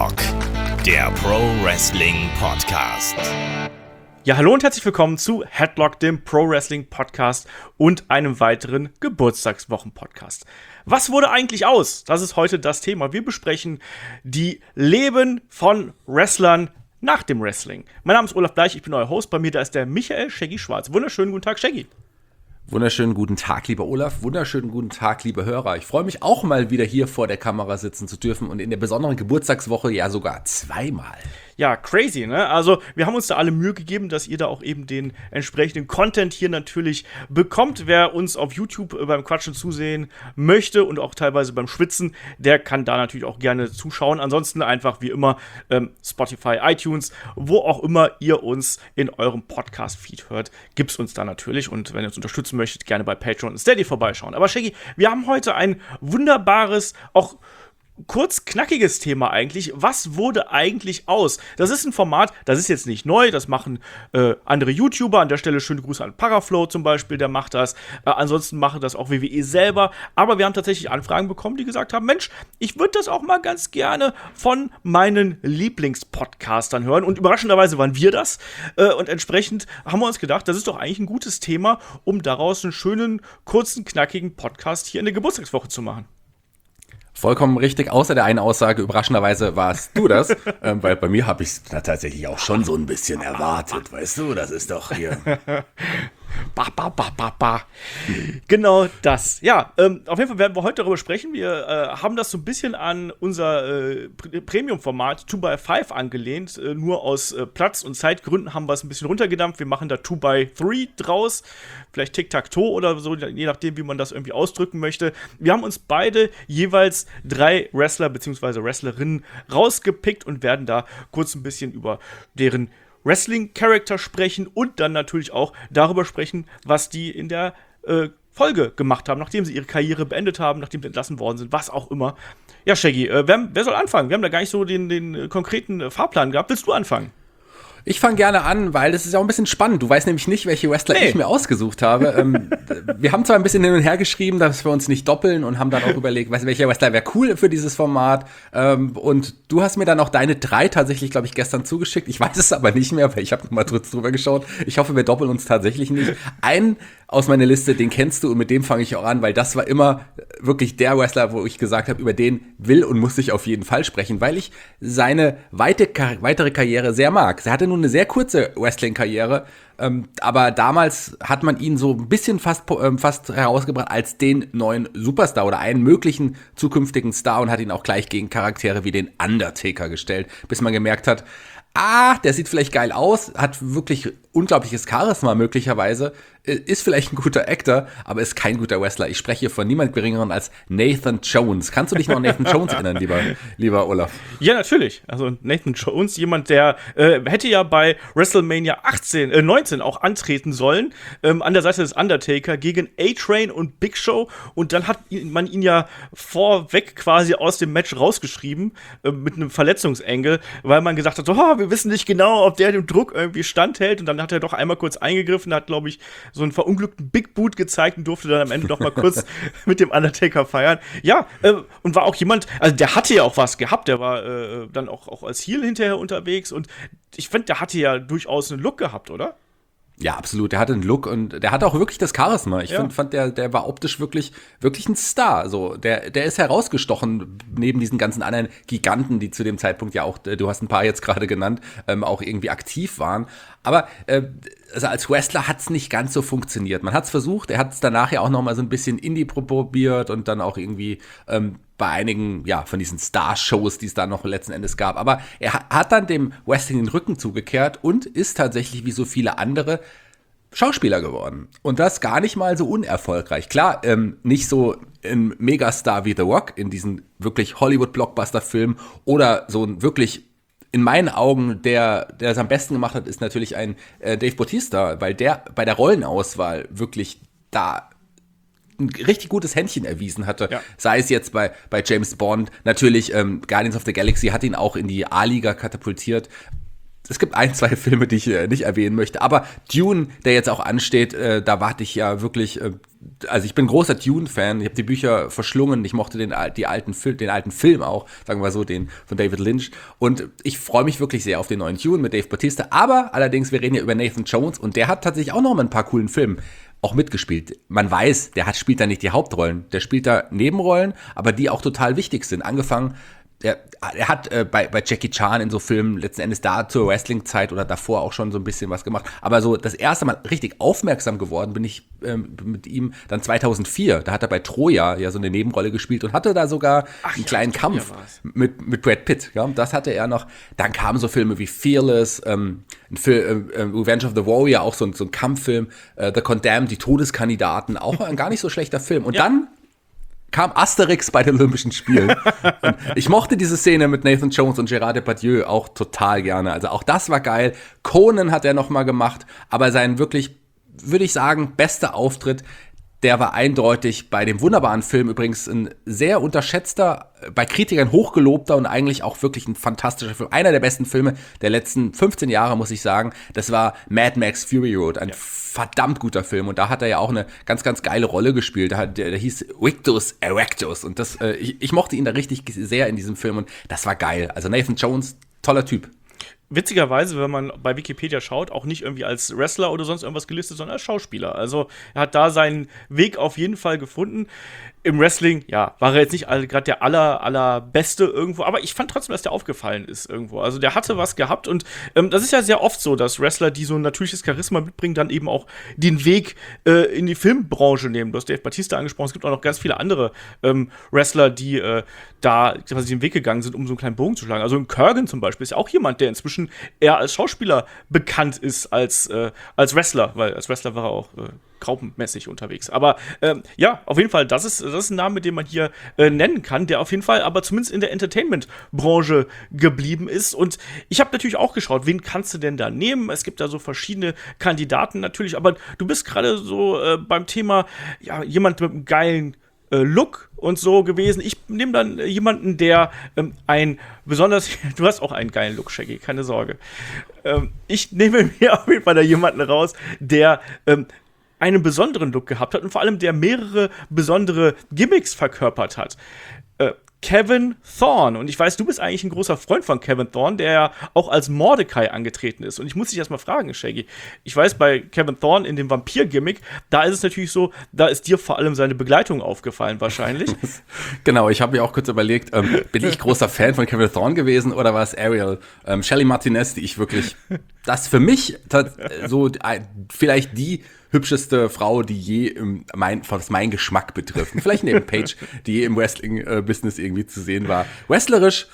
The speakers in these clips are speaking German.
Headlock, der Pro Wrestling Podcast. Ja, hallo und herzlich willkommen zu Headlock, dem Pro Wrestling Podcast und einem weiteren Geburtstagswochen-Podcast. Was wurde eigentlich aus? Das ist heute das Thema. Wir besprechen die Leben von Wrestlern nach dem Wrestling. Mein Name ist Olaf Bleich, ich bin euer Host. Bei mir da ist der Michael Shaggy Schwarz. Wunderschönen guten Tag, Shaggy. Wunderschönen guten Tag, lieber Olaf. Wunderschönen guten Tag, liebe Hörer. Ich freue mich auch mal wieder hier vor der Kamera sitzen zu dürfen und in der besonderen Geburtstagswoche ja sogar zweimal. Ja, crazy, ne? Also, wir haben uns da alle Mühe gegeben, dass ihr da auch eben den entsprechenden Content hier natürlich bekommt. Wer uns auf YouTube beim Quatschen zusehen möchte und auch teilweise beim Schwitzen, der kann da natürlich auch gerne zuschauen. Ansonsten einfach wie immer Spotify, iTunes, wo auch immer ihr uns in eurem Podcast-Feed hört, gibt's uns da natürlich. Und wenn ihr uns unterstützen möchtet, gerne bei Patreon und Steady vorbeischauen. Aber Shaggy, wir haben heute ein wunderbares, auch kurz knackiges Thema eigentlich. Was wurde eigentlich aus? Das ist ein Format, das ist jetzt nicht neu, das machen andere YouTuber. An der Stelle schöne Grüße an Paraflow zum Beispiel, der macht das. Ansonsten machen das auch WWE selber. Aber wir haben tatsächlich Anfragen bekommen, die gesagt haben, Mensch, ich würde das auch mal ganz gerne von meinen Lieblingspodcastern hören. Und überraschenderweise waren wir das. Und entsprechend haben wir uns gedacht, das ist doch eigentlich ein gutes Thema, um daraus einen schönen, kurzen, knackigen Podcast hier in der Geburtstagswoche zu machen. Vollkommen richtig, außer der einen Aussage, überraschenderweise warst du das, weil bei mir habe ich es tatsächlich auch schon so ein bisschen erwartet, weißt du, das ist doch hier... Genau das. Ja, auf jeden Fall werden wir heute darüber sprechen. Wir haben das so ein bisschen an unser Premium-Format 2x5 angelehnt. Nur aus Platz- und Zeitgründen haben wir es ein bisschen runtergedampft. Wir machen da 2x3 draus. Vielleicht Tic-Tac-Toe oder so, je nachdem, wie man das irgendwie ausdrücken möchte. Wir haben uns beide jeweils 3 Wrestler bzw. Wrestlerinnen rausgepickt und werden da kurz ein bisschen über deren Wrestling-Charakter sprechen und dann natürlich auch darüber sprechen, was die in der Folge gemacht haben, nachdem sie ihre Karriere beendet haben, nachdem sie entlassen worden sind, was auch immer. Ja, Shaggy, wer soll anfangen? Wir haben da gar nicht so den konkreten Fahrplan gehabt. Willst du anfangen? Ich fange gerne an, weil das ist ja auch ein bisschen spannend. Du weißt nämlich nicht, welche Wrestler ich mir ausgesucht habe. Wir haben zwar ein bisschen hin und her geschrieben, dass wir uns nicht doppeln und haben dann auch überlegt, welcher Wrestler wäre cool für dieses Format. Und du hast mir dann auch deine 3 tatsächlich, glaube ich, gestern zugeschickt. Ich weiß es aber nicht mehr, weil ich habe nochmal drüber geschaut. Ich hoffe, wir doppeln uns tatsächlich nicht. Einen aus meiner Liste, den kennst du und mit dem fange ich auch an, weil das war immer wirklich der Wrestler, wo ich gesagt habe, über den will und muss ich auf jeden Fall sprechen, weil ich seine weitere Karriere sehr mag. Er hatte nur eine sehr kurze Wrestling-Karriere, aber damals hat man ihn so ein bisschen fast herausgebracht als den neuen Superstar oder einen möglichen zukünftigen Star und hat ihn auch gleich gegen Charaktere wie den Undertaker gestellt, bis man gemerkt hat, der sieht vielleicht geil aus, hat wirklich unglaubliches Charisma möglicherweise, ist vielleicht ein guter Actor, aber ist kein guter Wrestler. Ich spreche hier von niemand Geringeren als Nathan Jones. Kannst du dich noch an Nathan Jones erinnern, lieber Olaf? Ja, natürlich. Also Nathan Jones, jemand, der hätte ja bei WrestleMania 19 auch antreten sollen, an der Seite des Undertaker gegen A-Train und Big Show. Und dann hat man ihn ja vorweg quasi aus dem Match rausgeschrieben, mit einem Verletzungsengel, weil man gesagt hat, wir wissen nicht genau, ob der dem Druck irgendwie standhält. Und dann hat er doch einmal kurz eingegriffen, hat, glaube ich, so einen verunglückten Big Boot gezeigt und durfte dann am Ende doch mal kurz mit dem Undertaker feiern. Ja, und war auch jemand, also der hatte ja auch was gehabt, der war dann auch als Heel hinterher unterwegs und ich finde, der hatte ja durchaus einen Look gehabt, oder? Ja, absolut. Der hatte einen Look und der hatte auch wirklich das Charisma. Ich fand, der war optisch wirklich ein Star. So, der ist herausgestochen neben diesen ganzen anderen Giganten, die zu dem Zeitpunkt ja auch, du hast ein paar jetzt gerade genannt, auch irgendwie aktiv waren. Aber also als Wrestler hat's nicht ganz so funktioniert. Man hat's versucht, er hat's danach ja auch noch mal so ein bisschen Indie probiert und dann auch irgendwie bei einigen, von diesen Star-Shows, die es da noch letzten Endes gab. Aber er hat dann dem Wrestling den Rücken zugekehrt und ist tatsächlich wie so viele andere Schauspieler geworden. Und das gar nicht mal so unerfolgreich. Klar, nicht so ein Megastar wie The Rock in diesen wirklich Hollywood-Blockbuster-Filmen oder so ein wirklich, in meinen Augen, der es am besten gemacht hat, ist natürlich ein Dave Bautista, weil der bei der Rollenauswahl wirklich da ein richtig gutes Händchen erwiesen hatte. Ja. Sei es jetzt bei James Bond, natürlich Guardians of the Galaxy hat ihn auch in die A-Liga katapultiert. es gibt 1, 2 Filme, die ich nicht erwähnen möchte, aber Dune, der jetzt auch ansteht, da warte ich ja wirklich, also ich bin großer Dune-Fan, ich habe die Bücher verschlungen, ich mochte den alten Film auch, sagen wir so, den von David Lynch, und ich freue mich wirklich sehr auf den neuen Dune mit Dave Bautista, aber allerdings, wir reden ja über Nathan Jones und der hat tatsächlich auch noch mal ein paar coolen Filmen auch mitgespielt. Man weiß, spielt da nicht die Hauptrollen, der spielt da Nebenrollen, aber die auch total wichtig sind, angefangen. Er hat bei Jackie Chan in so Filmen letzten Endes da zur Wrestling-Zeit oder davor auch schon so ein bisschen was gemacht. Aber so das erste Mal richtig aufmerksam geworden bin ich mit ihm dann 2004. Da hat er bei Troja ja so eine Nebenrolle gespielt und hatte da sogar einen kleinen Kampf mit Brad Pitt. Ja, das hatte er noch. Dann kamen so Filme wie Fearless, Revenge of the Warrior, auch so ein Kampffilm, The Condemned, die Todeskandidaten, auch ein gar nicht so schlechter Film. Und dann kam Asterix bei den Olympischen Spielen. Und ich mochte diese Szene mit Nathan Jones und Gérard Depardieu auch total gerne. Also auch das war geil. Conan hat er noch mal gemacht, aber sein wirklich, würde ich sagen, bester Auftritt, der war eindeutig bei dem wunderbaren Film, übrigens ein sehr unterschätzter, bei Kritikern hochgelobter und eigentlich auch wirklich ein fantastischer Film. Einer der besten Filme der letzten 15 Jahre, muss ich sagen. Das war Mad Max Fury Road, ein verdammt guter Film. Und da hat er ja auch eine ganz, ganz geile Rolle gespielt. Der hieß Victus Erectus. Und ich mochte ihn da richtig sehr in diesem Film. Und das war geil. Also Nathan Jones, toller Typ. Witzigerweise, wenn man bei Wikipedia schaut, auch nicht irgendwie als Wrestler oder sonst irgendwas gelistet, sondern als Schauspieler. Also er hat da seinen Weg auf jeden Fall gefunden. Im Wrestling, ja, war er jetzt nicht gerade der allerbeste irgendwo, aber ich fand trotzdem, dass der aufgefallen ist irgendwo. Also der hatte was gehabt und das ist ja sehr oft so, dass Wrestler, die so ein natürliches Charisma mitbringen, dann eben auch den Weg in die Filmbranche nehmen. Du hast Dave Bautista angesprochen, es gibt auch noch ganz viele andere Wrestler, die da quasi den Weg gegangen sind, um so einen kleinen Bogen zu schlagen. Also Kurgan zum Beispiel ist ja auch jemand, der inzwischen eher als Schauspieler bekannt ist als Wrestler, weil als Wrestler war er auch graupenmäßig unterwegs. Aber ja, auf jeden Fall, das ist ein Name, den man hier nennen kann, der auf jeden Fall aber zumindest in der Entertainment-Branche geblieben ist. Und ich habe natürlich auch geschaut, wen kannst du denn da nehmen? Es gibt da so verschiedene Kandidaten natürlich, aber du bist gerade so beim Thema, ja, jemand mit einem geilen Look und so gewesen. Ich nehme dann jemanden, der ein besonders, du hast auch einen geilen Look, Shaggy, keine Sorge. Ich nehme mir auf jeden Fall da jemanden raus, der einen besonderen Look gehabt hat und vor allem der mehrere besondere Gimmicks verkörpert hat. Kevin Thorne. Und ich weiß, du bist eigentlich ein großer Freund von Kevin Thorne, der ja auch als Mordecai angetreten ist. Und ich muss dich erstmal fragen, Shaggy. Ich weiß, bei Kevin Thorne in dem Vampir-Gimmick, da ist es natürlich so, da ist dir vor allem seine Begleitung aufgefallen wahrscheinlich. Genau, ich habe mir auch kurz überlegt, bin ich großer Fan von Kevin Thorne gewesen oder war es Ariel? Shelley Martinez, die ich wirklich, das für mich so vielleicht die hübscheste Frau, die je was mein Geschmack betrifft. Vielleicht neben Paige, die je im Wrestling-Business irgendwie zu sehen war. Wrestlerisch,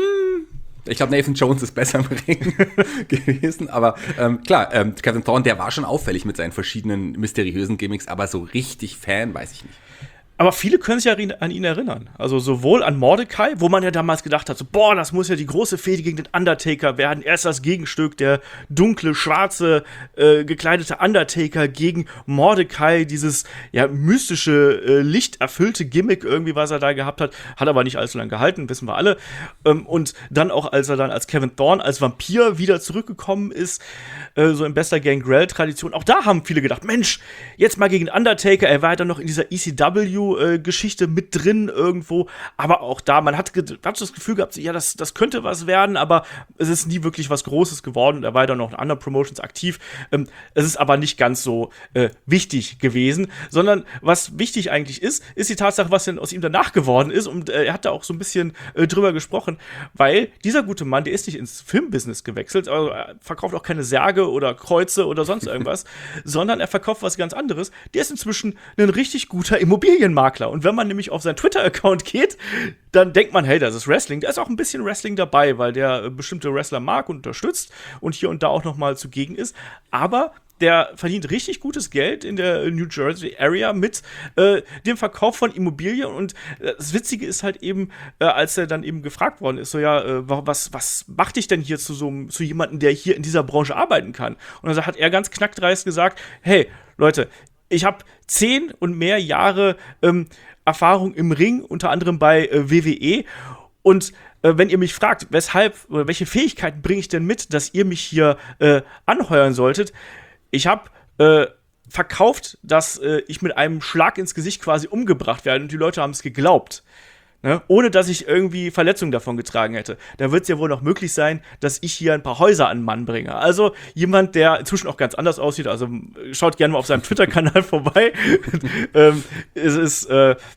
ich glaube, Nathan Jones ist besser im Ring gewesen. Aber klar, Kevin Thorne, der war schon auffällig mit seinen verschiedenen mysteriösen Gimmicks, aber so richtig Fan, weiß ich nicht. Aber viele können sich ja an ihn erinnern. Also sowohl an Mordecai, wo man ja damals gedacht hat, so, boah, das muss ja die große Fehde gegen den Undertaker werden. Erst das Gegenstück, der dunkle, schwarze, gekleidete Undertaker gegen Mordecai, dieses ja mystische, lichterfüllte Gimmick irgendwie, was er da gehabt hat. Hat aber nicht allzu lange gehalten, wissen wir alle. Und dann auch, als er dann als Kevin Thorne, als Vampir wieder zurückgekommen ist, so in bester Gangrel-Tradition. Auch da haben viele gedacht, Mensch, jetzt mal gegen Undertaker. Er war ja dann noch in dieser ECW-Geschichte mit drin irgendwo, aber auch da, man hat das Gefühl gehabt, ja, das könnte was werden, aber es ist nie wirklich was Großes geworden. Er war ja dann noch in anderen Promotions aktiv. Es ist aber nicht ganz so wichtig gewesen, sondern was wichtig eigentlich ist die Tatsache, was denn aus ihm danach geworden ist, und er hat da auch so ein bisschen drüber gesprochen, weil dieser gute Mann, der ist nicht ins Filmbusiness gewechselt, also er verkauft auch keine Särge oder Kreuze oder sonst irgendwas, sondern er verkauft was ganz anderes. Der ist inzwischen ein richtig guter Immobilienmakler. Und wenn man nämlich auf seinen Twitter-Account geht, dann denkt man, hey, das ist Wrestling. Da ist auch ein bisschen Wrestling dabei, weil der bestimmte Wrestler mag und unterstützt und hier und da auch noch mal zugegen ist. Aber der verdient richtig gutes Geld in der New Jersey Area mit dem Verkauf von Immobilien. Und das Witzige ist halt eben, als er dann eben gefragt worden ist, so ja, was macht dich denn hier zu jemandem, der hier in dieser Branche arbeiten kann? Und dann hat er ganz knackdreist gesagt, hey, Leute, ich habe 10 und mehr Jahre Erfahrung im Ring, unter anderem bei WWE. Und wenn ihr mich fragt, weshalb oder welche Fähigkeiten bringe ich denn mit, dass ihr mich hier anheuern solltet, ich habe verkauft, dass ich mit einem Schlag ins Gesicht quasi umgebracht werde und die Leute haben es geglaubt. Ne? Ohne dass ich irgendwie Verletzungen davon getragen hätte. Da wird es ja wohl noch möglich sein, dass ich hier ein paar Häuser an den Mann bringe. Also jemand, der inzwischen auch ganz anders aussieht, also schaut gerne mal auf seinem Twitter-Kanal vorbei. Es ist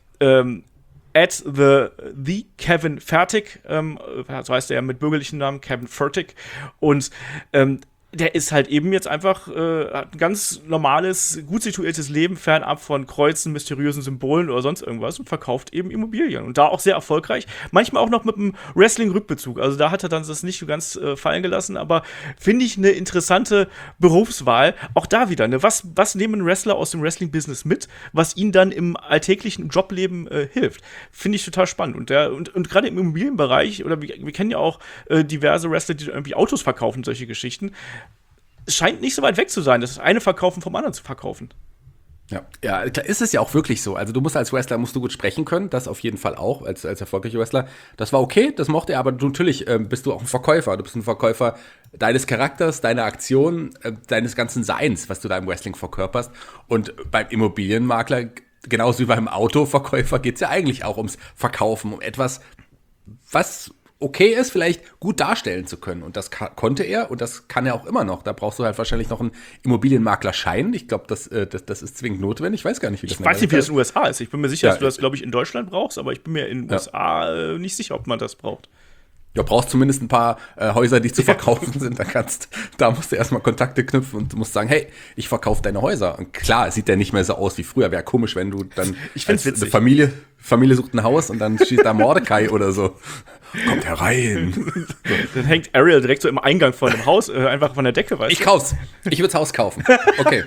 at the Kevin Fertig, so heißt er ja mit bürgerlichen Namen, Kevin Fertig. Und der ist halt eben jetzt einfach hat ein ganz normales, gut situiertes Leben, fernab von Kreuzen, mysteriösen Symbolen oder sonst irgendwas und verkauft eben Immobilien. Und da auch sehr erfolgreich. Manchmal auch noch mit einem Wrestling-Rückbezug. Also da hat er dann das nicht so ganz fallen gelassen, aber finde ich eine interessante Berufswahl. Auch da wieder, ne? Was nehmen Wrestler aus dem Wrestling-Business mit, was ihnen dann im alltäglichen Jobleben hilft? Finde ich total spannend. Und gerade im Immobilienbereich, oder wir kennen ja auch diverse Wrestler, die irgendwie Autos verkaufen, solche Geschichten. Es scheint nicht so weit weg zu sein, das eine verkaufen vom anderen zu verkaufen. Ja, ist es ja auch wirklich so. Also du musst als Wrestler musst du gut sprechen können, das auf jeden Fall auch, als erfolgreicher Wrestler. Das war okay, das mochte er, aber natürlich bist du auch ein Verkäufer. Du bist ein Verkäufer deines Charakters, deiner Aktion, deines ganzen Seins, was du da im Wrestling verkörperst. Und beim Immobilienmakler, genauso wie beim Autoverkäufer, geht es ja eigentlich auch ums Verkaufen, um etwas, was okay ist, vielleicht gut darstellen zu können. Und das konnte er und das kann er auch immer noch. Da brauchst du halt wahrscheinlich noch einen Immobilienmaklerschein. Ich glaube, das ist zwingend notwendig. Ich weiß gar nicht, wie das ist. Ich weiß nicht, wie das in den USA ist. Ich bin mir sicher, dass du das, glaube ich, in Deutschland brauchst, aber ich bin mir in den USA nicht sicher, ob man das braucht. Ja, brauchst zumindest ein paar Häuser, die zu verkaufen sind. Da musst du erstmal Kontakte knüpfen und du musst sagen, hey, ich verkaufe deine Häuser. Und klar, sieht der nicht mehr so aus wie früher. Wäre komisch, wenn du dann ich find's witzig. Familie sucht ein Haus und dann steht da Mordecai oder so. Kommt herein. Dann hängt Ariel direkt so im Eingang von dem Haus, einfach von der Decke, weißt du? Ich kauf's. Ich würde das Haus kaufen. Okay.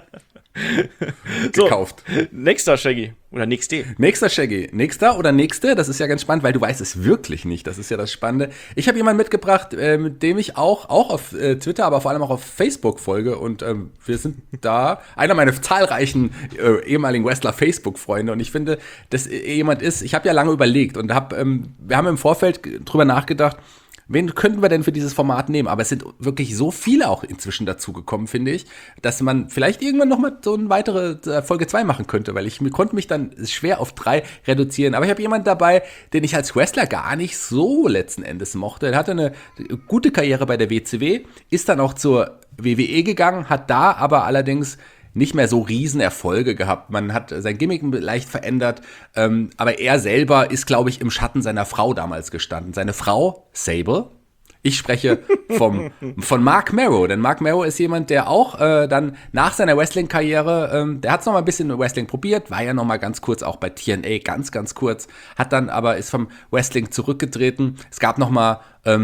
Gekauft. So, nächster Shaggy. Oder nächste. Nächster Shaggy. Nächster oder nächste? Das ist ja ganz spannend, weil du weißt es wirklich nicht. Das ist ja das Spannende. Ich habe jemanden mitgebracht, mit dem ich auch auf Twitter, aber vor allem auch auf Facebook folge. Und wir sind da einer meiner zahlreichen ehemaligen Wrestler-Facebook-Freunde. Und ich finde, dass jemand ist, ich habe ja lange überlegt und wir haben im Vorfeld drüber nachgedacht, wen könnten wir denn für dieses Format nehmen? Aber es sind wirklich so viele auch inzwischen dazugekommen, finde ich, dass man vielleicht irgendwann noch mal so eine weitere Folge 2 machen könnte, weil ich konnte mich dann schwer auf 3 reduzieren. Aber ich habe jemanden dabei, den ich als Wrestler gar nicht so letzten Endes mochte. Er hatte eine gute Karriere bei der WCW, ist dann auch zur WWE gegangen, hat da aber allerdings nicht mehr so Riesenerfolge gehabt. Man hat sein Gimmick leicht verändert, aber er selber ist, glaube ich, im Schatten seiner Frau damals gestanden. Seine Frau, Sable. Ich spreche von Marc Mero, denn Marc Mero ist jemand, der auch dann nach seiner Wrestling-Karriere, der hat es noch mal ein bisschen Wrestling probiert, war ja noch mal ganz kurz auch bei TNA, ganz, ganz kurz, hat dann aber ist vom Wrestling zurückgetreten. Es gab noch mal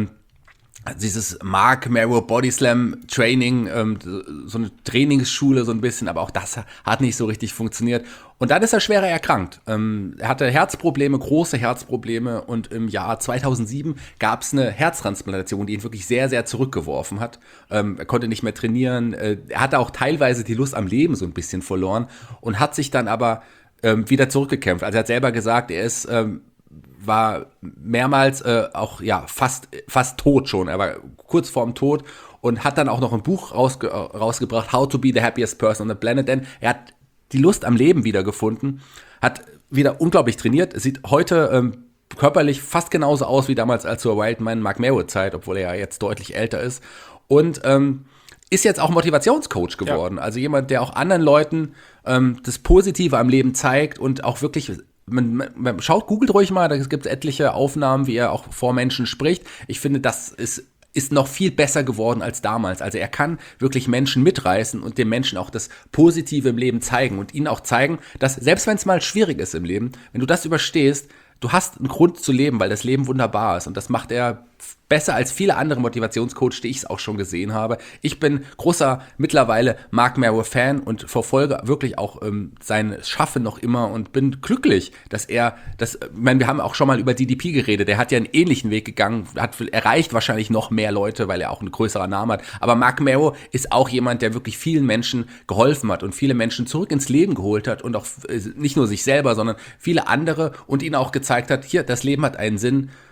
dieses Marc Mero Body Slam Training, so eine Trainingsschule so ein bisschen, aber auch das hat nicht so richtig funktioniert. Und dann ist er schwerer erkrankt. Er hatte Herzprobleme, große Herzprobleme und im Jahr 2007 gab es eine Herztransplantation, die ihn wirklich sehr, sehr zurückgeworfen hat. Er konnte nicht mehr trainieren, er hatte auch teilweise die Lust am Leben so ein bisschen verloren und hat sich dann aber wieder zurückgekämpft. Also er hat selber gesagt, er ist war mehrmals auch fast tot schon. Er war kurz vorm Tod und hat dann auch noch ein Buch rausgebracht, How to be the happiest person on the planet, denn er hat die Lust am Leben wiedergefunden, hat wieder unglaublich trainiert, sieht heute körperlich fast genauso aus wie damals als zur Wildman Marc Mero Zeit, obwohl er ja jetzt deutlich älter ist und ist jetzt auch Motivationscoach geworden, also jemand, der auch anderen Leuten das Positive am Leben zeigt und auch wirklich man googelt ruhig mal, da gibt es etliche Aufnahmen, wie er auch vor Menschen spricht. Ich finde, das ist noch viel besser geworden als damals. Also er kann wirklich Menschen mitreißen und den Menschen auch das Positive im Leben zeigen und ihnen auch zeigen, dass selbst wenn es mal schwierig ist im Leben, wenn du das überstehst, du hast einen Grund zu leben, weil das Leben wunderbar ist und das macht er besser als viele andere Motivationscoaches, die ich auch schon gesehen habe. Ich bin großer mittlerweile Marc Mero-Fan und verfolge wirklich auch sein Schaffen noch immer und bin glücklich, dass wir haben auch schon mal über DDP geredet, der hat ja einen ähnlichen Weg gegangen, erreicht wahrscheinlich noch mehr Leute, weil er auch ein größerer Name hat, aber Marc Mero ist auch jemand, der wirklich vielen Menschen geholfen hat und viele Menschen zurück ins Leben geholt hat und auch nicht nur sich selber, sondern viele andere und ihnen auch gezeigt hat, hier, das Leben hat einen Sinn.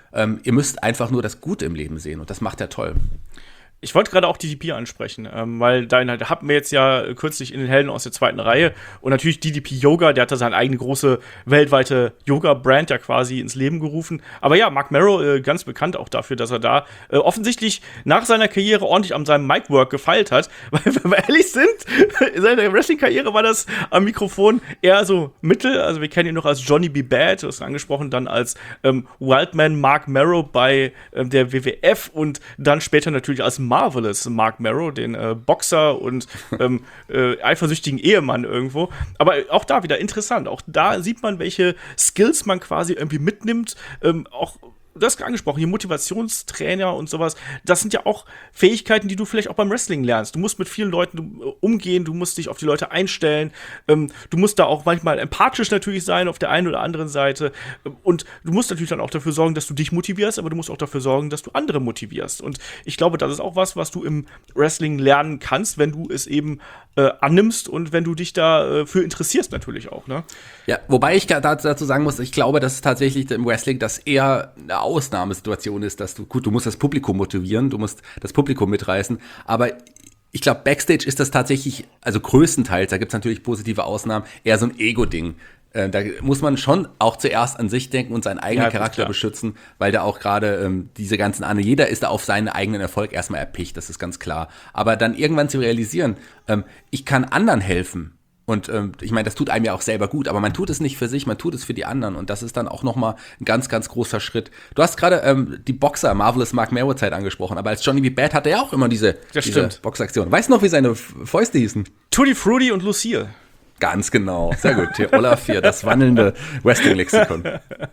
Ihr müsst einfach nur das Gute im Leben sehen und das macht er toll. Ich wollte gerade auch DDP ansprechen, weil da hatten wir jetzt ja kürzlich in den Helden aus der zweiten Reihe und natürlich DDP Yoga, der hat da seine eigene große weltweite Yoga-Brand ja quasi ins Leben gerufen. Aber ja, Marc Mero, ganz bekannt auch dafür, dass er da offensichtlich nach seiner Karriere ordentlich an seinem Mic-Work gefeilt hat. Weil, wenn wir ehrlich sind, in seiner Wrestling-Karriere war das am Mikrofon eher so mittel. Also wir kennen ihn noch als Johnny B. Bad, du hast angesprochen, dann als Wildman Marc Mero bei der WWF und dann später natürlich als Marvelous Marc Mero, den Boxer und eifersüchtigen Ehemann irgendwo. Aber auch da wieder interessant. Auch da sieht man, welche Skills man quasi irgendwie mitnimmt. Auch du hast angesprochen, hier Motivationstrainer und sowas, das sind ja auch Fähigkeiten, die du vielleicht auch beim Wrestling lernst. Du musst mit vielen Leuten umgehen, du musst dich auf die Leute einstellen, du musst da auch manchmal empathisch natürlich sein auf der einen oder anderen Seite und du musst natürlich dann auch dafür sorgen, dass du dich motivierst, aber du musst auch dafür sorgen, dass du andere motivierst. Und ich glaube, das ist auch was du im Wrestling lernen kannst, wenn du es eben annimmst und wenn du dich dafür interessierst natürlich auch, ne? Ja, wobei ich dazu sagen muss, ich glaube, dass tatsächlich im Wrestling das eher eine Ausnahmesituation ist, dass du musst das Publikum motivieren, du musst das Publikum mitreißen, aber ich glaube, Backstage ist das tatsächlich, also größtenteils, da gibt es natürlich positive Ausnahmen, eher so ein Ego-Ding. Da muss man schon auch zuerst an sich denken und seinen eigenen Charakter beschützen, weil da auch gerade diese ganzen jeder ist da auf seinen eigenen Erfolg erstmal erpicht, das ist ganz klar. Aber dann irgendwann zu realisieren, ich kann anderen helfen. Und ich meine, das tut einem ja auch selber gut, aber man tut es nicht für sich, man tut es für die anderen. Und das ist dann auch nochmal ein ganz, ganz großer Schritt. Du hast gerade die Boxer, Marvelous Marc Mero Zeit angesprochen, aber als Johnny B. Bad hatte er auch immer diese Boxaktion. Weißt du noch, wie seine Fäuste hießen? Tutti Frutti und Lucille. Ganz genau. Sehr gut. Hier Olaf hier, das wandelnde Wrestling-Lexikon.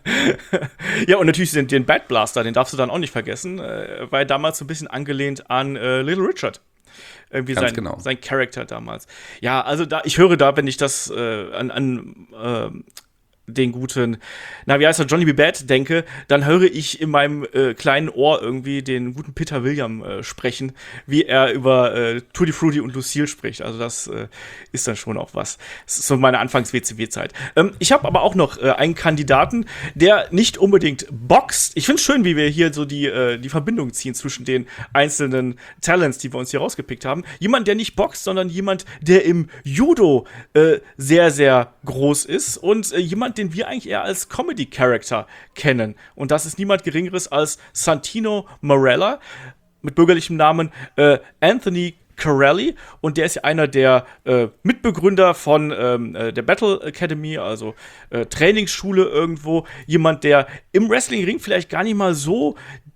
Ja, und natürlich den Bad Blaster, den darfst du dann auch nicht vergessen, weil damals so ein bisschen angelehnt an Little Richard. Irgendwie sein Charakter damals. Ja, also ich höre da, wenn ich das an den guten, wie heißt er, Johnny B. Bad denke, dann höre ich in meinem kleinen Ohr irgendwie den guten Peter William sprechen, wie er über Tutti Frutti und Lucille spricht. Also das ist dann schon auch was. Das ist so meine Anfangs-WCW-Zeit. Ich habe aber auch noch einen Kandidaten, der nicht unbedingt boxt. Ich finde es schön, wie wir hier so die Verbindung ziehen zwischen den einzelnen Talents, die wir uns hier rausgepickt haben. Jemand, der nicht boxt, sondern jemand, der im Judo sehr, sehr groß ist und jemand, den wir eigentlich eher als Comedy-Character kennen. Und das ist niemand Geringeres als Santino Marella mit bürgerlichem Namen Anthony Corelli. Und der ist ja einer der Mitbegründer von der Battle Academy, also Trainingsschule irgendwo. Jemand, der im Wrestling-Ring vielleicht gar nicht mal so,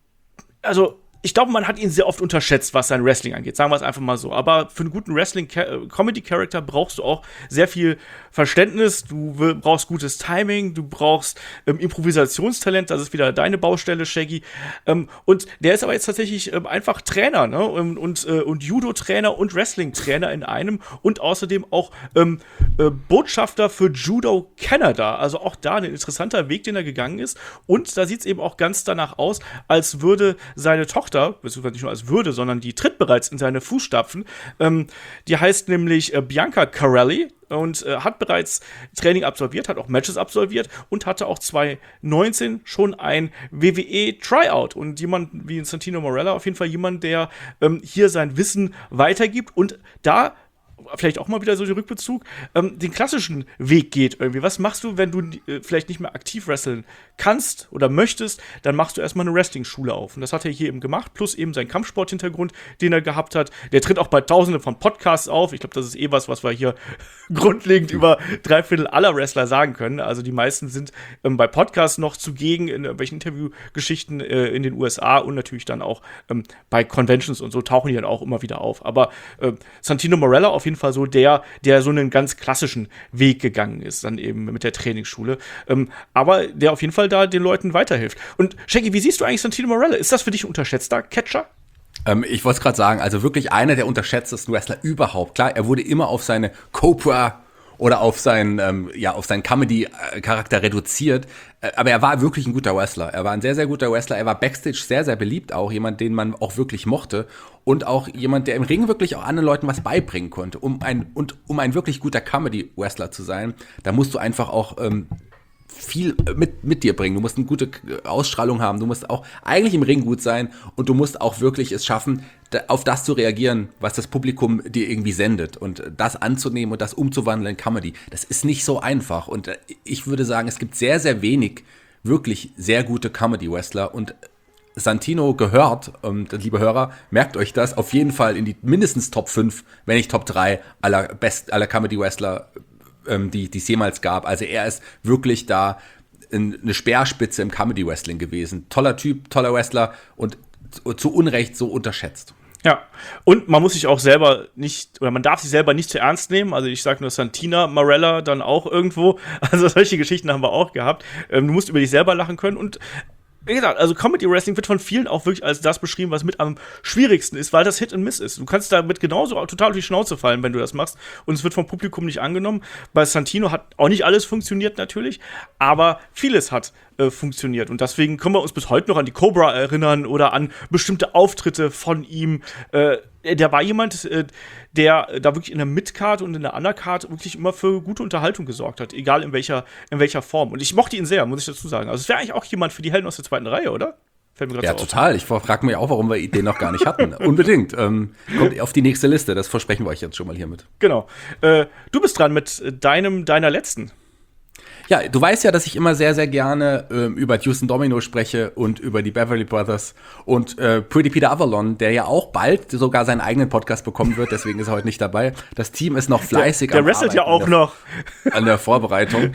also ich glaube, man hat ihn sehr oft unterschätzt, was sein Wrestling angeht. Sagen wir es einfach mal so. Aber für einen guten Wrestling-Comedy-Charakter brauchst du auch sehr viel Verständnis. Du brauchst gutes Timing. Du brauchst Improvisationstalent. Das ist wieder deine Baustelle, Shaggy. Und der ist aber jetzt tatsächlich einfach Trainer, ne? Und Judo-Trainer und Wrestling-Trainer in einem. Und außerdem auch Botschafter für Judo Canada. Also auch da ein interessanter Weg, den er gegangen ist. Und da sieht es eben auch ganz danach aus, als würde seine Tochter, beziehungsweise nicht nur als würde, sondern die tritt bereits in seine Fußstapfen. Die heißt nämlich Bianca Corelli und hat bereits Training absolviert, hat auch Matches absolviert und hatte auch 2019 schon ein WWE-Tryout. Und jemand wie Santino Marella, auf jeden Fall jemand, der hier sein Wissen weitergibt und da vielleicht auch mal wieder so den Rückbezug, den klassischen Weg geht irgendwie. Was machst du, wenn du vielleicht nicht mehr aktiv wresteln kannst oder möchtest, dann machst du erstmal eine Wrestling-Schule auf. Und das hat er hier eben gemacht, plus eben seinen Kampfsport-Hintergrund, den er gehabt hat. Der tritt auch bei Tausenden von Podcasts auf. Ich glaube, das ist was wir hier grundlegend über 3/4 aller Wrestler sagen können. Also die meisten sind bei Podcasts noch zugegen, in irgendwelchen Interviewgeschichten in den USA und natürlich dann auch bei Conventions und so tauchen die dann auch immer wieder auf. Aber Santino Marella auf jeden Fall so der so einen ganz klassischen Weg gegangen ist, dann eben mit der Trainingsschule. Aber der auf jeden Fall da den Leuten weiterhilft. Und Shaggy, wie siehst du eigentlich Santino Marella? Ist das für dich ein unterschätzter Catcher? Ich wollte es gerade sagen, also wirklich einer der unterschätztesten Wrestler überhaupt. Klar, er wurde immer auf seine Cobra oder auf seinen Comedy-Charakter reduziert. Aber er war wirklich ein guter Wrestler. Er war ein sehr, sehr guter Wrestler. Er war Backstage sehr, sehr beliebt auch. Jemand, den man auch wirklich mochte. Und auch jemand, der im Ring wirklich auch anderen Leuten was beibringen konnte. Um ein wirklich guter Comedy-Wrestler zu sein, da musst du einfach auch viel mit dir bringen. Du musst eine gute Ausstrahlung haben. Du musst auch eigentlich im Ring gut sein und du musst auch wirklich es schaffen, auf das zu reagieren, was das Publikum dir irgendwie sendet. Und das anzunehmen und das umzuwandeln in Comedy, das ist nicht so einfach. Und ich würde sagen, es gibt sehr, sehr wenig wirklich sehr gute Comedy-Wrestler und Santino gehört, liebe Hörer, merkt euch das, auf jeden Fall in die mindestens Top 5, wenn nicht Top 3 aller Comedy-Wrestler, die es jemals gab. Also er ist wirklich da eine Speerspitze im Comedy-Wrestling gewesen. Toller Typ, toller Wrestler und zu Unrecht so unterschätzt. Ja, und man muss sich auch selber nicht, oder man darf sich selber nicht zu ernst nehmen. Also ich sag nur Santina Marella dann auch irgendwo. Also solche Geschichten haben wir auch gehabt. Du musst über dich selber lachen können und wie gesagt, also Comedy Wrestling wird von vielen auch wirklich als das beschrieben, was mit am schwierigsten ist, weil das Hit and Miss ist. Du kannst damit genauso total auf die Schnauze fallen, wenn du das machst. Und es wird vom Publikum nicht angenommen. Bei Santino hat auch nicht alles funktioniert natürlich, aber vieles hat funktioniert. Und deswegen können wir uns bis heute noch an die Cobra erinnern oder an bestimmte Auftritte von ihm. Der war jemand, der da wirklich in der Midcard und in der Undercard wirklich immer für gute Unterhaltung gesorgt hat, egal in welcher Form. Und ich mochte ihn sehr, muss ich dazu sagen. Also es wäre eigentlich auch jemand für die Helden aus der zweiten Reihe, oder? Fällt mir gerade Ja, so total. Ich frage mich auch, warum wir den noch gar nicht hatten. Unbedingt. Kommt auf die nächste Liste, das versprechen wir euch jetzt schon mal hiermit. Genau. Du bist dran mit deiner letzten. Ja, du weißt ja, dass ich immer sehr, sehr gerne über Houston Domino spreche und über die Beverly Brothers und Pretty Peter Avalon, der ja auch bald sogar seinen eigenen Podcast bekommen wird, deswegen ist er heute nicht dabei. Das Team ist noch fleißig der wrestelt ja auch noch. An der Vorbereitung.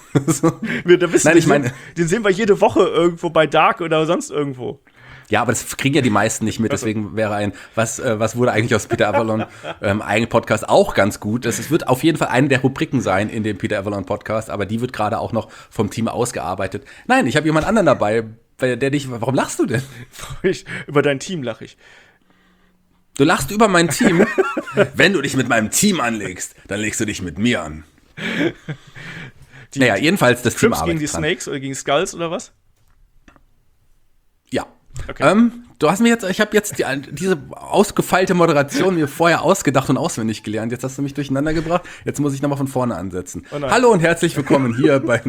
Den sehen wir jede Woche irgendwo bei Dark oder sonst irgendwo. Ja, aber das kriegen ja die meisten nicht mit, deswegen wäre was wurde eigentlich aus Peter Avalon eigenen Podcast auch ganz gut. Es wird auf jeden Fall eine der Rubriken sein in dem Peter Avalon Podcast, aber die wird gerade auch noch vom Team ausgearbeitet. Nein, ich habe jemand anderen dabei, warum lachst du denn? Über dein Team lache ich. Du lachst über mein Team? Wenn du dich mit meinem Team anlegst, dann legst du dich mit mir an. Jedenfalls das Team arbeitet gegen die Snakes oder gegen Skulls oder was? Ja. Okay. Ich habe jetzt diese ausgefeilte Moderation mir vorher ausgedacht und auswendig gelernt. Jetzt hast du mich durcheinander gebracht. Jetzt muss ich nochmal von vorne ansetzen. Oh Hallo und herzlich willkommen hier bei,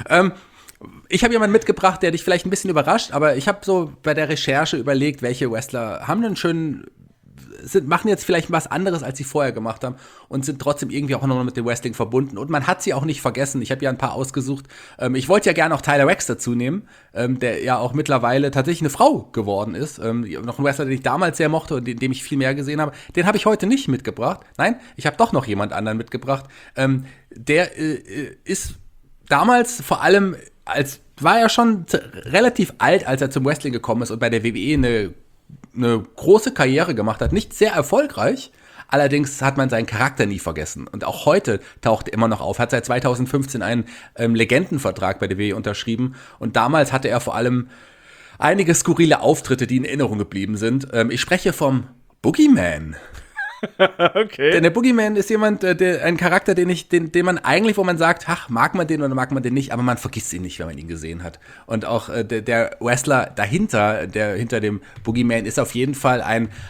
ich habe jemanden mitgebracht, der dich vielleicht ein bisschen überrascht, aber ich habe so bei der Recherche überlegt, welche Wrestler haben einen schönen, machen jetzt vielleicht was anderes, als sie vorher gemacht haben und sind trotzdem irgendwie auch noch mit dem Wrestling verbunden. Und man hat sie auch nicht vergessen. Ich habe ja ein paar ausgesucht. Ich wollte ja gerne auch Tyler Reks dazu nehmen, der ja auch mittlerweile tatsächlich eine Frau geworden ist. Noch ein Wrestler, den ich damals sehr mochte und dem ich viel mehr gesehen habe. Den habe ich heute nicht mitgebracht. Nein, ich habe doch noch jemand anderen mitgebracht. Der ist damals vor allem, war ja schon relativ alt, als er zum Wrestling gekommen ist und bei der WWE eine große Karriere gemacht hat, nicht sehr erfolgreich, allerdings hat man seinen Charakter nie vergessen und auch heute taucht er immer noch auf, hat seit 2015 einen Legendenvertrag bei der WWE unterschrieben und damals hatte er vor allem einige skurrile Auftritte, die in Erinnerung geblieben sind. Ich spreche vom Boogeyman. Okay. Denn der Boogeyman ist jemand, ein Charakter, den man eigentlich, wo man sagt, ach, mag man den oder mag man den nicht, aber man vergisst ihn nicht, wenn man ihn gesehen hat. Und auch der Wrestler dahinter, der hinter dem Boogeyman ist auf jeden Fall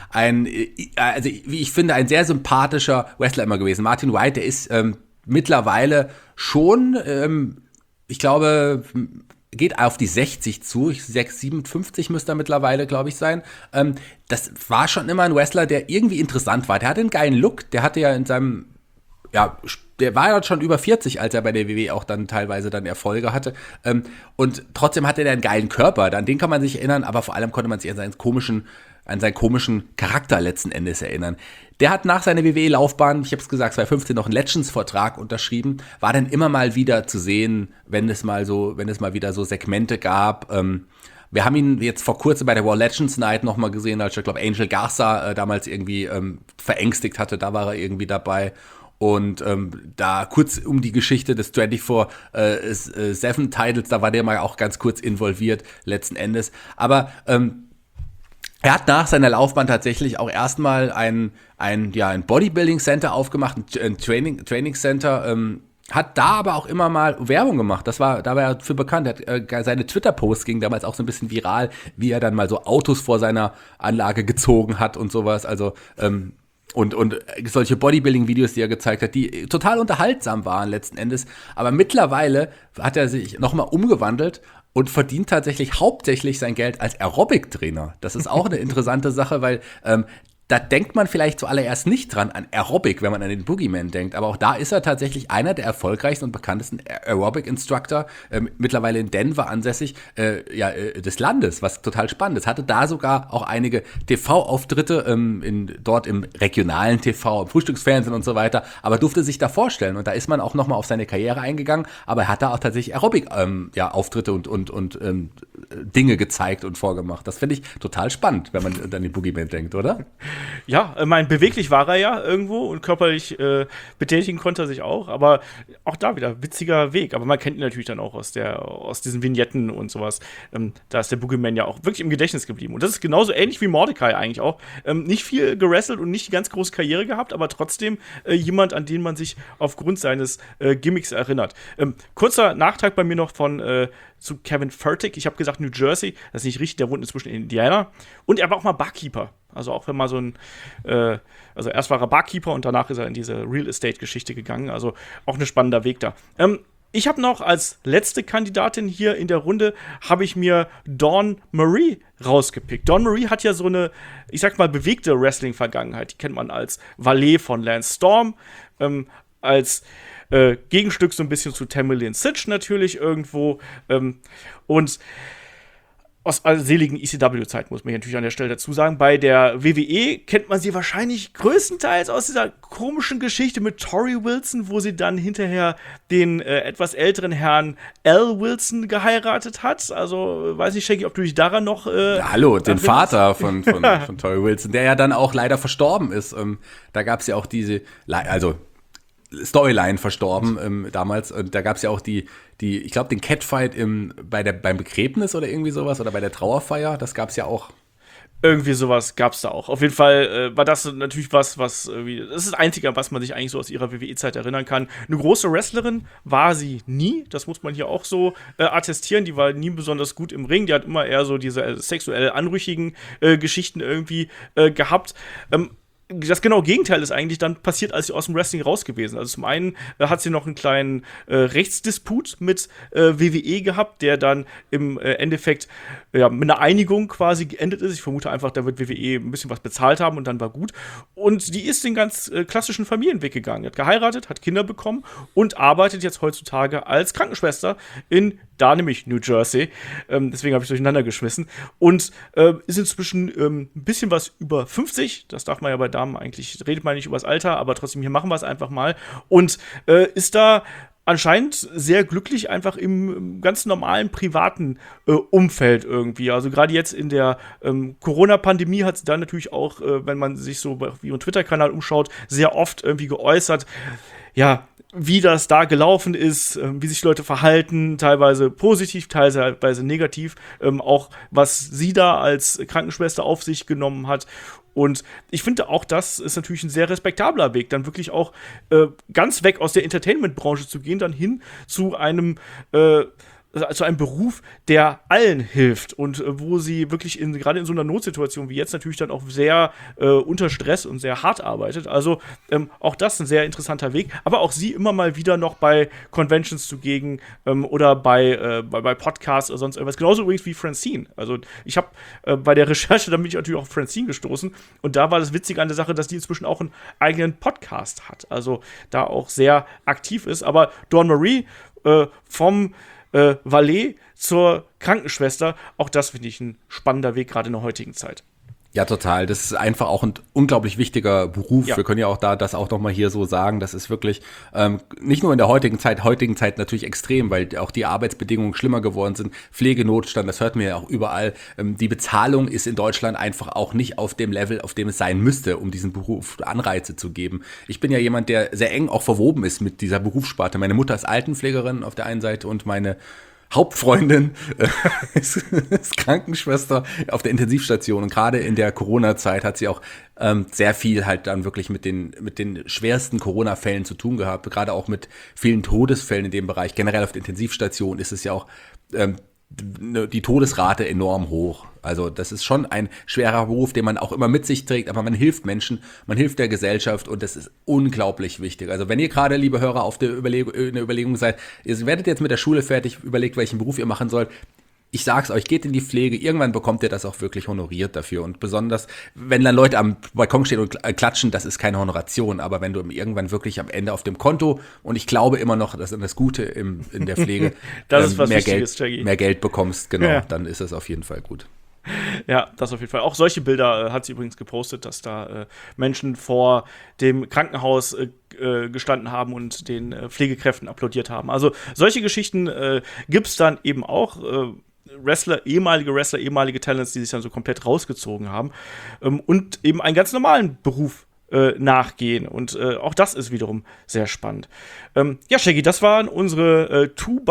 also wie ich finde, ein sehr sympathischer Wrestler immer gewesen. Martin White, der ist mittlerweile schon, ich glaube, geht auf die 60 zu, 57 müsste er mittlerweile, glaube ich, sein. Das war schon immer ein Wrestler, der irgendwie interessant war. Der hatte einen geilen Look, der hatte ja in seinem, der war ja schon über 40, als er bei der WWE auch dann teilweise dann Erfolge hatte. Und trotzdem hatte er einen geilen Körper, an den kann man sich erinnern, aber vor allem konnte man sich an seinen komischen Charakter letzten Endes erinnern. Der hat nach seiner WWE-Laufbahn, ich habe es gesagt, 2015 noch einen Legends-Vertrag unterschrieben, war dann immer mal wieder zu sehen, wenn es mal wieder so Segmente gab. Wir haben ihn jetzt vor kurzem bei der Raw Legends Night nochmal gesehen, als ich glaube Angel Garza damals irgendwie verängstigt hatte, da war er irgendwie dabei. Und da kurz um die Geschichte des 24/7 Titles, da war der mal auch ganz kurz involviert, letzten Endes. Aber er hat nach seiner Laufbahn tatsächlich auch erstmal ein Bodybuilding-Center aufgemacht, ein Training-Center, hat da aber auch immer mal Werbung gemacht. Da war er für bekannt. Seine Twitter-Posts gingen damals auch so ein bisschen viral, wie er dann mal so Autos vor seiner Anlage gezogen hat und sowas. Also Und solche Bodybuilding-Videos, die er gezeigt hat, die total unterhaltsam waren letzten Endes. Aber mittlerweile hat er sich nochmal umgewandelt und verdient tatsächlich hauptsächlich sein Geld als Aerobic-Trainer. Das ist auch eine interessante Sache, weil da denkt man vielleicht zuallererst nicht dran an Aerobic, wenn man an den Boogeyman denkt. Aber auch da ist er tatsächlich einer der erfolgreichsten und bekanntesten Aerobic-Instructor, mittlerweile in Denver ansässig, des Landes, was total spannend ist. Hatte da sogar auch einige TV-Auftritte dort im regionalen TV, im Frühstücksfernsehen und so weiter, aber durfte sich da vorstellen. Und da ist man auch nochmal auf seine Karriere eingegangen, aber er hat da auch tatsächlich Aerobic-Auftritte und Dinge gezeigt und vorgemacht. Das finde ich total spannend, wenn man an den Boogeyman denkt, oder? Ja, beweglich war er ja irgendwo und körperlich betätigen konnte er sich auch, aber auch da wieder witziger Weg. Aber man kennt ihn natürlich dann auch aus diesen Vignetten und sowas. Da ist der Boogeyman ja auch wirklich im Gedächtnis geblieben. Und das ist genauso ähnlich wie Mordecai eigentlich auch. Nicht viel gerasselt und nicht die ganz große Karriere gehabt, aber trotzdem jemand, an den man sich aufgrund seines Gimmicks erinnert. Kurzer Nachtrag bei mir noch zu Kevin Fertig. Ich habe gesagt New Jersey, das ist nicht richtig, der wohnt inzwischen in Indiana. Und er war auch mal Barkeeper. Also auch wenn mal also erst war er Barkeeper und danach ist er in diese Real Estate-Geschichte gegangen. Also auch ein spannender Weg da. Ich habe noch als letzte Kandidatin hier in der Runde, habe ich mir Dawn Marie rausgepickt. Dawn Marie hat ja so eine, ich sag mal, bewegte Wrestling-Vergangenheit. Die kennt man als Valet von Lance Storm, als Gegenstück so ein bisschen zu Tammy Sytch natürlich irgendwo. Und aus seligen ECW-Zeit, muss man hier natürlich an der Stelle dazu sagen. Bei der WWE kennt man sie wahrscheinlich größtenteils aus dieser komischen Geschichte mit Tori Wilson, wo sie dann hinterher den etwas älteren Herrn Al Wilson geheiratet hat. Also, weiß nicht, Shaggy, ob du dich daran noch hallo, den Vater von Tori Wilson, der ja dann auch leider verstorben ist. Da gab es ja auch diese, Storyline verstorben damals. Und da gab es ja auch ich glaube, den Catfight beim Begräbnis oder irgendwie sowas oder bei der Trauerfeier. Das gab es ja auch. Irgendwie sowas gab es da auch. Auf jeden Fall war das natürlich was das ist das Einzige, was man sich eigentlich so aus ihrer WWE-Zeit erinnern kann. Eine große Wrestlerin war sie nie. Das muss man hier auch so attestieren. Die war nie besonders gut im Ring. Die hat immer eher so diese sexuell anrüchigen Geschichten irgendwie gehabt. Das genaue Gegenteil ist eigentlich dann passiert, als sie aus dem Wrestling raus gewesen. Also zum einen hat sie noch einen kleinen Rechtsdisput mit WWE gehabt, der dann im Endeffekt mit einer Einigung quasi geendet ist. Ich vermute einfach, da wird WWE ein bisschen was bezahlt haben und dann war gut. Und die ist den ganz klassischen Familienweg gegangen. Hat geheiratet, hat Kinder bekommen und arbeitet jetzt heutzutage als Krankenschwester in nämlich New Jersey. Deswegen habe ich durcheinander geschmissen. Und ist inzwischen ein bisschen was über 50. Das darf man ja bei Damen eigentlich, redet man nicht über das Alter, aber trotzdem, hier machen wir es einfach mal. Und ist da anscheinend sehr glücklich einfach im ganz normalen privaten Umfeld irgendwie. Also gerade jetzt in der Corona-Pandemie hat sie dann natürlich auch, wenn man sich so bei ihrem Twitter-Kanal umschaut, sehr oft irgendwie geäußert, ja, wie das da gelaufen ist, wie sich Leute verhalten, teilweise positiv, teilweise negativ, auch was sie da als Krankenschwester auf sich genommen hat. Und ich finde auch, das ist natürlich ein sehr respektabler Weg, dann wirklich auch ganz weg aus der Entertainment-Branche zu gehen, dann hin zu einem Beruf, der allen hilft und wo sie wirklich gerade in so einer Notsituation wie jetzt natürlich dann auch sehr unter Stress und sehr hart arbeitet. Also auch das ein sehr interessanter Weg. Aber auch sie immer mal wieder noch bei Conventions zugegen oder bei Podcasts oder sonst irgendwas. Genauso übrigens wie Francine. Also ich habe bei der Recherche, da bin ich natürlich auch auf Francine gestoßen. Und da war das Witzige an der Sache, dass die inzwischen auch einen eigenen Podcast hat. Also da auch sehr aktiv ist. Aber Dawn Marie vom Valet zur Krankenschwester, auch das finde ich ein spannender Weg, gerade in der heutigen Zeit. Ja, total. Das ist einfach auch ein unglaublich wichtiger Beruf. Ja. Wir können ja auch das auch nochmal hier so sagen. Das ist wirklich nicht nur in der heutigen Zeit natürlich extrem, weil auch die Arbeitsbedingungen schlimmer geworden sind. Pflegenotstand, das hört man ja auch überall. Die Bezahlung ist in Deutschland einfach auch nicht auf dem Level, auf dem es sein müsste, um diesen Beruf Anreize zu geben. Ich bin ja jemand, der sehr eng auch verwoben ist mit dieser Berufssparte. Meine Mutter ist Altenpflegerin auf der einen Seite und meine Hauptfreundin ist Krankenschwester auf der Intensivstation und gerade in der Corona-Zeit hat sie auch sehr viel halt dann wirklich mit den schwersten Corona-Fällen zu tun gehabt, gerade auch mit vielen Todesfällen in dem Bereich. Generell auf der Intensivstation ist es ja auch die Todesrate enorm hoch. Also das ist schon ein schwerer Beruf, den man auch immer mit sich trägt, aber man hilft Menschen, man hilft der Gesellschaft und das ist unglaublich wichtig. Also wenn ihr gerade, liebe Hörer, auf der Überlegung seid, ihr werdet jetzt mit der Schule fertig, überlegt, welchen Beruf ihr machen sollt, ich sag's euch, geht in die Pflege, irgendwann bekommt ihr das auch wirklich honoriert dafür. Und besonders, wenn dann Leute am Balkon stehen und klatschen, das ist keine Honoration. Aber wenn du irgendwann wirklich am Ende auf dem Konto, und ich glaube immer noch, dass das Gute in der Pflege das ist was Wichtiges, mehr Geld bekommst, genau, dann ist es auf jeden Fall gut. Ja, das auf jeden Fall. Auch solche Bilder hat sie übrigens gepostet, dass da Menschen vor dem Krankenhaus gestanden haben und den Pflegekräften applaudiert haben. Also solche Geschichten gibt's dann eben auch. ehemalige Talents, die sich dann so komplett rausgezogen haben und eben einen ganz normalen Beruf nachgehen. Und auch das ist wiederum sehr spannend. Ja, Shaggy, das waren unsere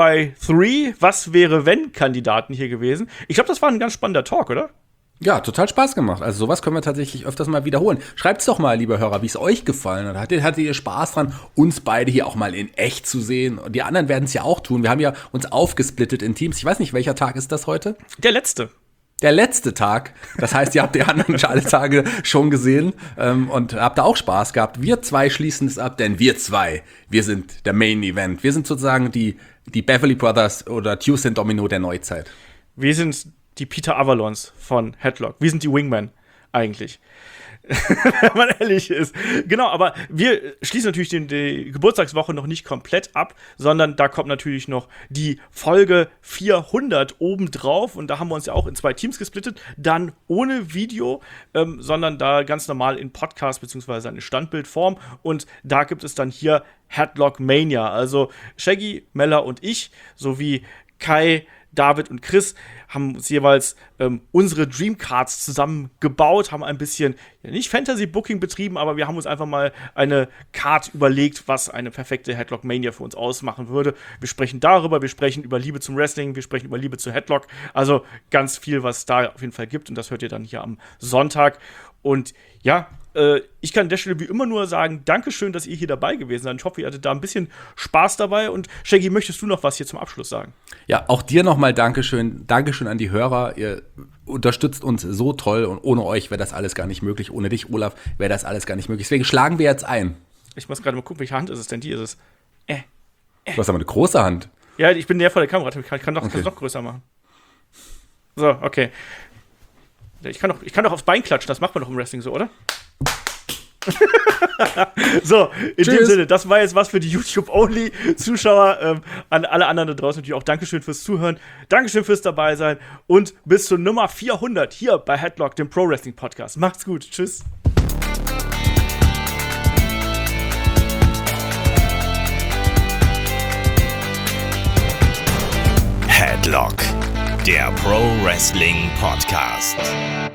2x3 Was-wäre-wenn-Kandidaten hier gewesen. Ich glaube, das war ein ganz spannender Talk, oder? Ja, total Spaß gemacht. Also sowas können wir tatsächlich öfters mal wiederholen. Schreibt's doch mal, liebe Hörer, wie es euch gefallen hat. Hattet ihr Spaß dran, uns beide hier auch mal in echt zu sehen? Und die anderen werden es ja auch tun. Wir haben ja uns aufgesplittet in Teams. Ich weiß nicht, welcher Tag ist das heute? Der letzte. Der letzte Tag. Das heißt, ihr habt die anderen alle Tage schon gesehen und habt da auch Spaß gehabt. Wir zwei schließen es ab, denn wir sind der Main Event. Wir sind sozusagen die Beverly Brothers oder Tuesday and Domino der Neuzeit. Wir sind die Peter Avalons von Headlock. Wir sind die Wingmen eigentlich. Wenn man ehrlich ist. Genau, aber wir schließen natürlich die Geburtstagswoche noch nicht komplett ab, sondern da kommt natürlich noch die Folge 400 obendrauf und da haben wir uns ja auch in 2 Teams gesplittet, dann ohne Video, sondern da ganz normal in Podcast bzw. eine Standbildform und da gibt es dann hier Headlock Mania, also Shaggy, Mella und ich, sowie Kai, David und Chris haben uns jeweils unsere Dreamcards zusammengebaut, haben ein bisschen, ja, nicht Fantasy-Booking betrieben, aber wir haben uns einfach mal eine Card überlegt, was eine perfekte Headlock-Mania für uns ausmachen würde. Wir sprechen darüber, wir sprechen über Liebe zum Wrestling, wir sprechen über Liebe zu Headlock, also ganz viel, was da auf jeden Fall gibt und das hört ihr dann hier am Sonntag. Und ja, ich kann an der Stelle wie immer nur sagen, Dankeschön, dass ihr hier dabei gewesen seid. Ich hoffe, ihr hattet da ein bisschen Spaß dabei. Und Shaggy, möchtest du noch was hier zum Abschluss sagen? Ja, auch dir nochmal Dankeschön. Dankeschön an die Hörer. Ihr unterstützt uns so toll und ohne euch wäre das alles gar nicht möglich. Ohne dich, Olaf, wäre das alles gar nicht möglich. Deswegen schlagen wir jetzt ein. Ich muss gerade mal gucken, welche Hand ist es denn? Die ist es. Du hast aber eine große Hand. Ja, ich bin näher vor der Kamera. Ich kann es noch größer machen. So, okay. Ich kann doch aufs Bein klatschen. Das macht man doch im Wrestling so, oder? So, in dem Sinne, das war jetzt was für die YouTube-Only-Zuschauer. An alle anderen da draußen natürlich auch Dankeschön fürs Zuhören. Dankeschön fürs dabei sein. Und bis zur Nummer 400 hier bei Headlock, dem Pro-Wrestling-Podcast. Macht's gut. Tschüss. Headlock, der Pro-Wrestling-Podcast.